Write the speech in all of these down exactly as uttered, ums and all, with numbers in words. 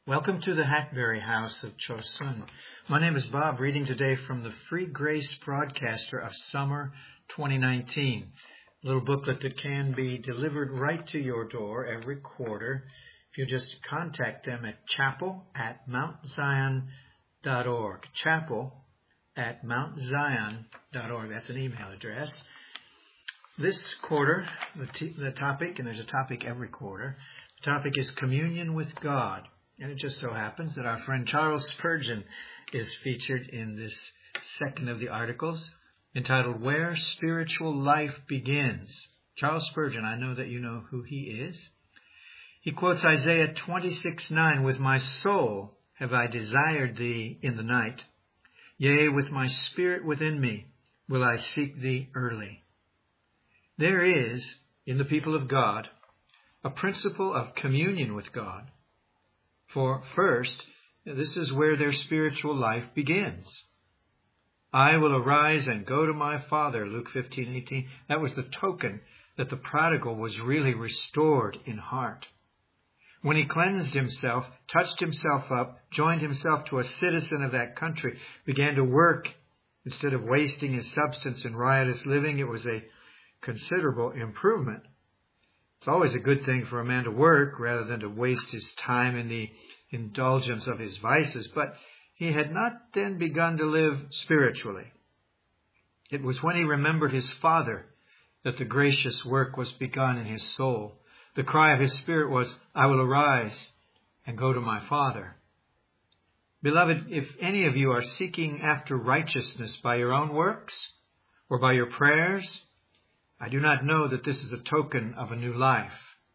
Welcome to the Hackberry House of Chosun. My name is Bob, reading today from the Free Grace Broadcaster of Summer twenty nineteen. A little booklet that can be delivered right to your door every quarter if you just contact them at chapel at mount zion dot org. Chapel at mount zion dot org. That's an email address. This quarter, the, t- the topic, and there's a topic every quarter, the topic is communion with God. And it just so happens that our friend Charles Spurgeon is featured in this second of the articles, entitled Where Spiritual Life Begins. Charles Spurgeon, I know that you know who he is. He quotes Isaiah twenty-six nine, "With my soul have I desired thee in the night. Yea, with my spirit within me will I seek thee early." There is, in the people of God, a principle of communion with God. For first, this is where their spiritual life begins. I will arise and go to my father, Luke fifteen eighteen. That was the token that the prodigal was really restored in heart. When he cleansed himself, touched himself up, joined himself to a citizen of that country, began to work instead of wasting his substance in riotous living, it was a considerable improvement. It's always a good thing for a man to work rather than to waste his time in the indulgence of his vices, but he had not then begun to live spiritually. It was when he remembered his father that the gracious work was begun in his soul. The cry of his spirit was, I will arise and go to my father. Beloved, if any of you are seeking after righteousness by your own works or by your prayers, I do not know that this is a token of a new life.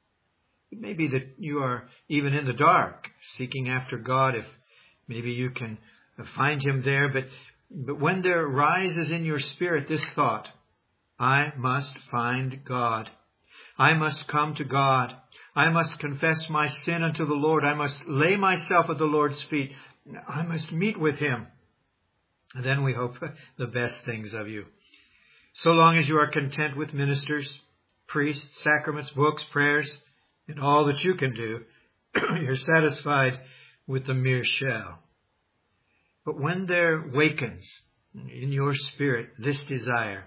It may be that you are even in the dark, seeking after God, if maybe you can find him there. But, but when there rises in your spirit this thought, I must find God. I must come to God. I must confess my sin unto the Lord. I must lay myself at the Lord's feet. I must meet with him. And then we hope the best things of you. So long as you are content with ministers, priests, sacraments, books, prayers, and all that you can do, you're satisfied with the mere shell. But when there wakens in your spirit this desire,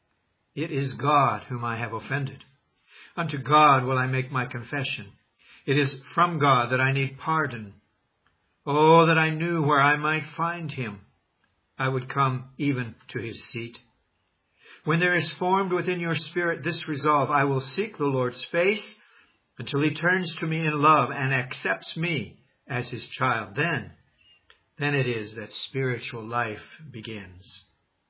it is God whom I have offended. Unto God will I make my confession. It is from God that I need pardon. Oh, that I knew where I might find him. I would come even to his seat. When there is formed within your spirit this resolve, I will seek the Lord's face until he turns to me in love and accepts me as his child. Then, then it is that spiritual life begins.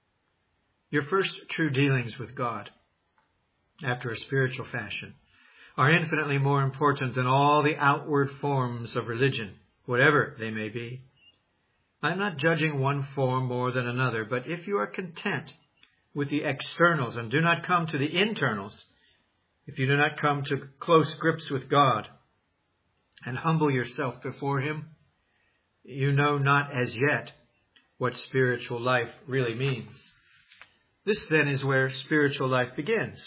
Your first true dealings with God, after a spiritual fashion, are infinitely more important than all the outward forms of religion, whatever they may be. I'm not judging one form more than another, but if you are content with the externals and do not come to the internals, if you do not come to close grips with God and humble yourself before him, you know not as yet what spiritual life really means. This then is where spiritual life begins,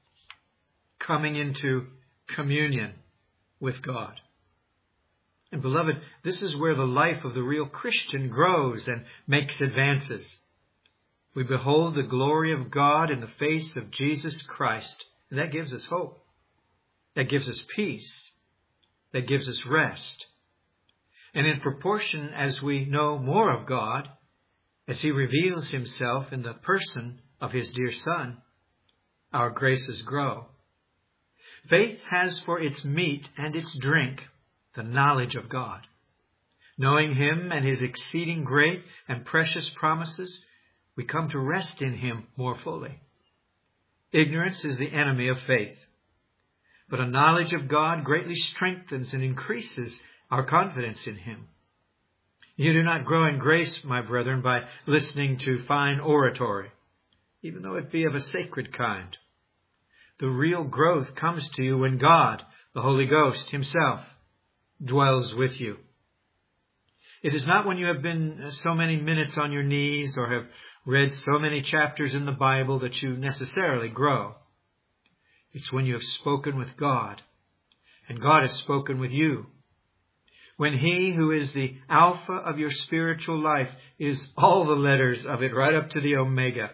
coming into communion with God. And beloved, this is where the life of the real Christian grows and makes advances. We behold the glory of God in the face of Jesus Christ. And that gives us hope. That gives us peace. That gives us rest. And in proportion as we know more of God, as he reveals himself in the person of his dear Son, our graces grow. Faith has for its meat and its drink the knowledge of God. Knowing him and his exceeding great and precious promises, we come to rest in him more fully. Ignorance is the enemy of faith, but a knowledge of God greatly strengthens and increases our confidence in him. You do not grow in grace, my brethren, by listening to fine oratory, even though it be of a sacred kind. The real growth comes to you when God, the Holy Ghost himself, dwells with you. It is not when you have been so many minutes on your knees or have read so many chapters in the Bible that you necessarily grow. It's when you have spoken with God and God has spoken with you. when He who is the Alpha of your spiritual life is all the letters of it, right up to the Omega.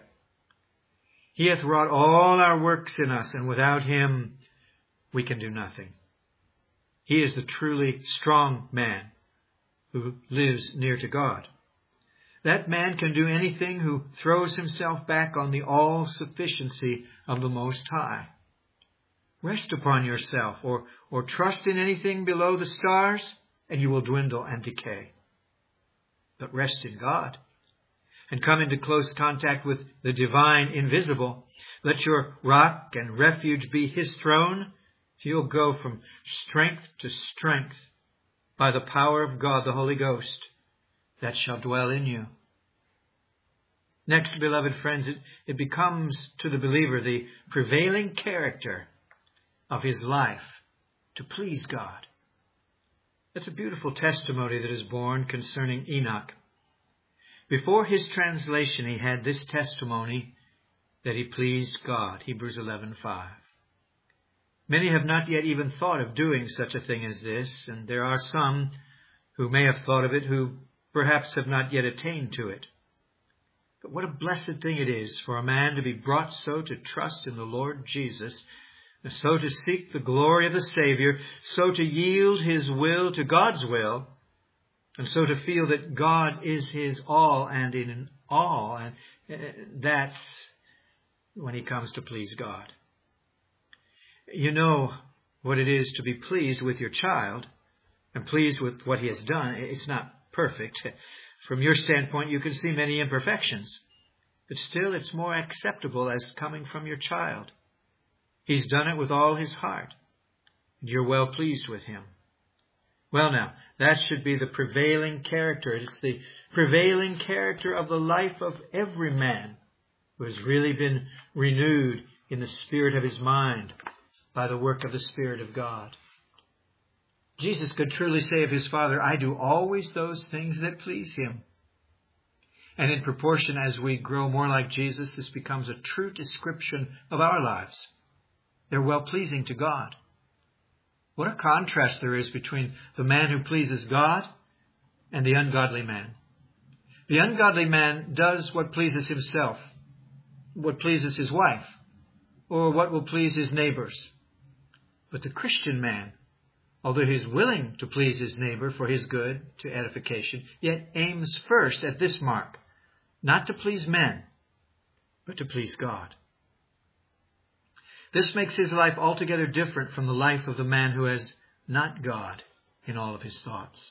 He hath wrought all our works in us, and without Him we can do nothing. He is the truly strong man who lives near to God. That man can do anything who throws himself back on the all-sufficiency of the Most High. Rest upon yourself, or, or trust in anything below the stars, and you will dwindle and decay. But rest in God, and come into close contact with the divine invisible. Let your rock and refuge be His throne. You'll go from strength to strength by the power of God, the Holy Ghost, that shall dwell in you. Next, beloved friends, it, it becomes to the believer the prevailing character of his life to please God. That's a beautiful testimony that is born concerning Enoch. Before his translation, he had this testimony that he pleased God, Hebrews eleven five. Many have not yet even thought of doing such a thing as this, and there are some who may have thought of it who perhaps have not yet attained to it. But what a blessed thing it is for a man to be brought so to trust in the Lord Jesus, so to seek the glory of the Savior, so to yield his will to God's will, and so to feel that God is his all and in all. And that's when he comes to please God. You know what it is to be pleased with your child and pleased with what he has done. It's not perfect. From your standpoint, you can see many imperfections, but still it's more acceptable as coming from your child. He's done it with all his heart, and you're well pleased with him. Well now, that should be the prevailing character. It's the prevailing character of the life of every man who has really been renewed in the spirit of his mind by the work of the Spirit of God. Jesus could truly say of his Father, I do always those things that please him. And in proportion as we grow more like Jesus, this becomes a true description of our lives. They're well-pleasing to God. What a contrast there is between the man who pleases God and the ungodly man. The ungodly man does what pleases himself, what pleases his wife, or what will please his neighbors. But the Christian man, although he is willing to please his neighbor for his good, to edification, yet aims first at this mark, not to please men, but to please God. This makes his life altogether different from the life of the man who has not God in all of his thoughts.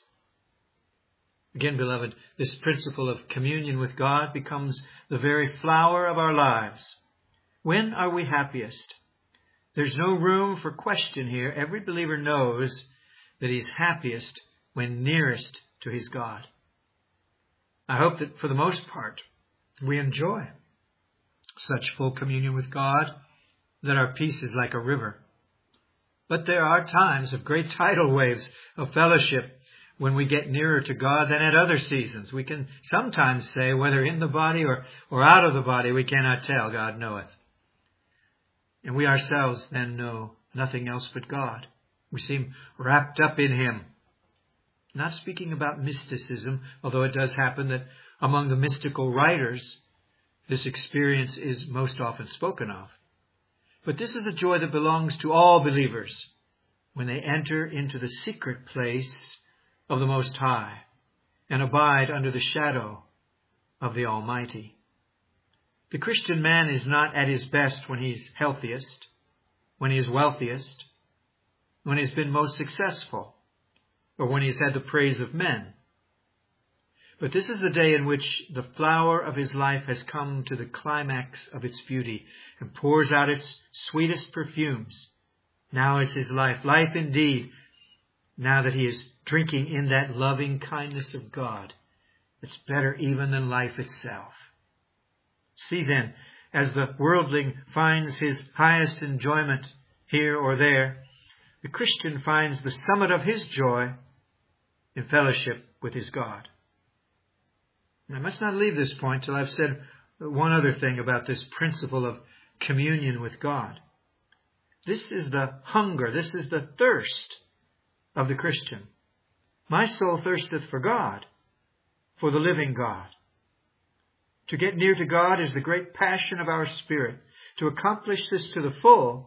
Again, beloved, this principle of communion with God becomes the very flower of our lives. When are we happiest? There's no room for question here. Every believer knows that he's happiest when nearest to his God. I hope that for the most part, we enjoy such full communion with God that our peace is like a river. But there are times of great tidal waves of fellowship when we get nearer to God than at other seasons. We can sometimes say, whether in the body or, or out of the body, we cannot tell, God knoweth. And we ourselves then know nothing else but God. We seem wrapped up in him. Not speaking about mysticism, although it does happen that among the mystical writers, this experience is most often spoken of. But this is a joy that belongs to all believers when they enter into the secret place of the Most High and abide under the shadow of the Almighty. The Christian man is not at his best when he's healthiest, when he is wealthiest, when he's been most successful, or when he's had the praise of men. But this is the day in which the flower of his life has come to the climax of its beauty and pours out its sweetest perfumes. Now is his life, life indeed, now that he is drinking in that loving kindness of God. It's better even than life itself. See then, as the worldling finds his highest enjoyment here or there, the Christian finds the summit of his joy in fellowship with his God. And I must not leave this point till I've said one other thing about this principle of communion with God. This is the hunger, this is the thirst of the Christian. My soul thirsteth for God, for the living God. To get near to God is the great passion of our spirit. To accomplish this to the full,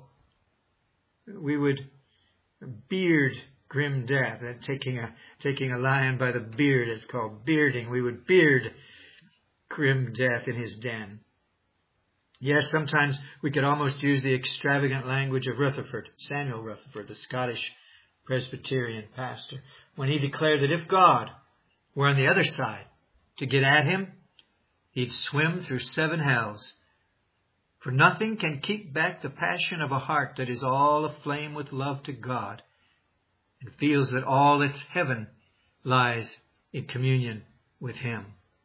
we would beard grim death. Taking a, taking a lion by the beard, it's called bearding. We would beard grim death in his den. Yes, sometimes we could almost use the extravagant language of Rutherford, Samuel Rutherford, the Scottish Presbyterian pastor, when he declared that if God were on the other side to get at him, he'd swim through seven hells. For nothing can keep back the passion of a heart that is all aflame with love to God and feels that all its heaven lies in communion with him.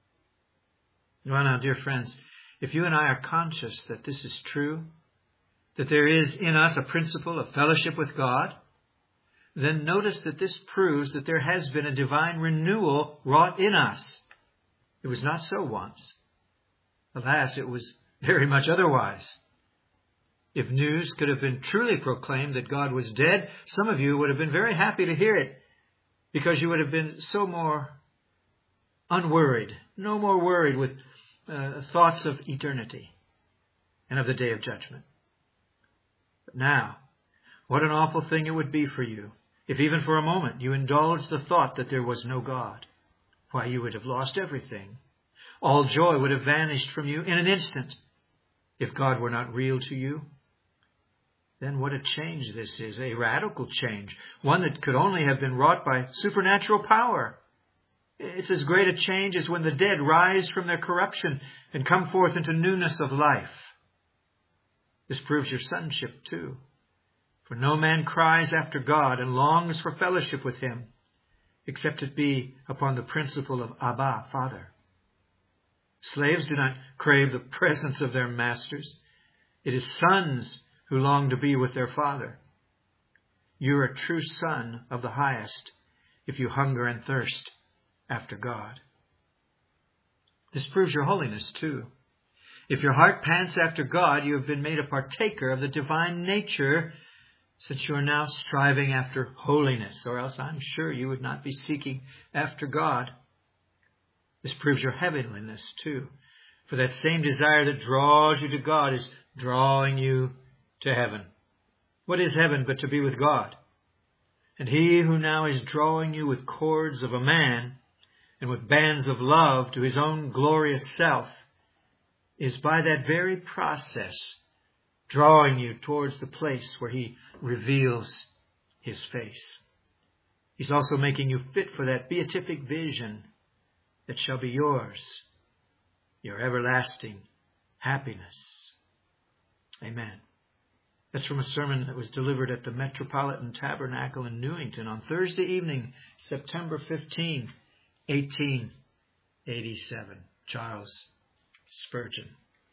Well, now, dear friends, if you and I are conscious that this is true, that there is in us a principle of fellowship with God, then notice that this proves that there has been a divine renewal wrought in us. It was not so once. Alas, it was very much otherwise. If news could have been truly proclaimed that God was dead, some of you would have been very happy to hear it, because you would have been so more unworried, no more worried with uh, thoughts of eternity and of the day of judgment. But now, what an awful thing it would be for you if even for a moment you indulged the thought that there was no God. Why, you would have lost everything. All joy would have vanished from you in an instant if God were not real to you. Then what a change this is, a radical change, one that could only have been wrought by supernatural power. It's as great a change as when the dead rise from their corruption and come forth into newness of life. This proves your sonship too. For no man cries after God and longs for fellowship with him, except it be upon the principle of Abba, Father. Slaves do not crave the presence of their masters. It is sons who long to be with their father. You are a true son of the highest if you hunger and thirst after God. This proves your holiness too. If your heart pants after God, you have been made a partaker of the divine nature, since you are now striving after holiness, or else I'm sure you would not be seeking after God. This proves your heavenliness too. For that same desire that draws you to God is drawing you to heaven. What is heaven but to be with God? And he who now is drawing you with cords of a man and with bands of love to his own glorious self is by that very process drawing you towards the place where he reveals his face. He's also making you fit for that beatific vision that shall be yours, your everlasting happiness. Amen. That's from a sermon that was delivered at the Metropolitan Tabernacle in Newington on Thursday evening, September fifteenth, eighteen eighty-seven. Charles Spurgeon.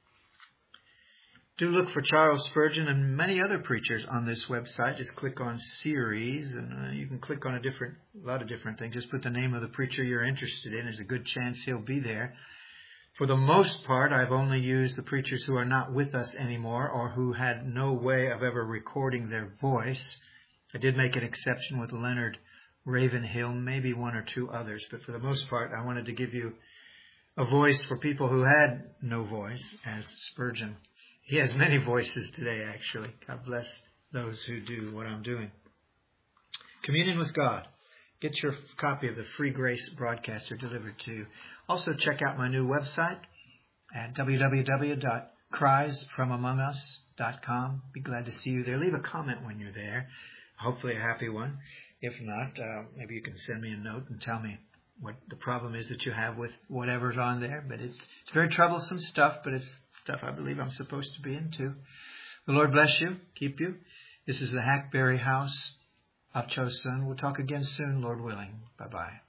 Do look for Charles Spurgeon and many other preachers on this website. Just click on series, and uh, you can click on a different, a lot of different things. Just put the name of the preacher you're interested in. There's a good chance he'll be there. For the most part, I've only used the preachers who are not with us anymore or who had no way of ever recording their voice. I did make an exception with Leonard Ravenhill, maybe one or two others, but for the most part, I wanted to give you a voice for people who had no voice, as Spurgeon. He has many voices today, actually. God bless those who do what I'm doing. Communion with God. Get your copy of the Free Grace Broadcaster delivered to you. Also, check out my new website at w w w dot cries from among us dot com. Be glad to see you there. Leave a comment when you're there. Hopefully a happy one. If not, uh, maybe you can send me a note and tell me what the problem is that you have with whatever's on there. But it's, it's very troublesome stuff, but it's stuff I believe I'm supposed to be into. The Lord bless you, keep you. This is the Hackberry House of Chosun. We'll talk again soon, Lord willing. Bye-bye.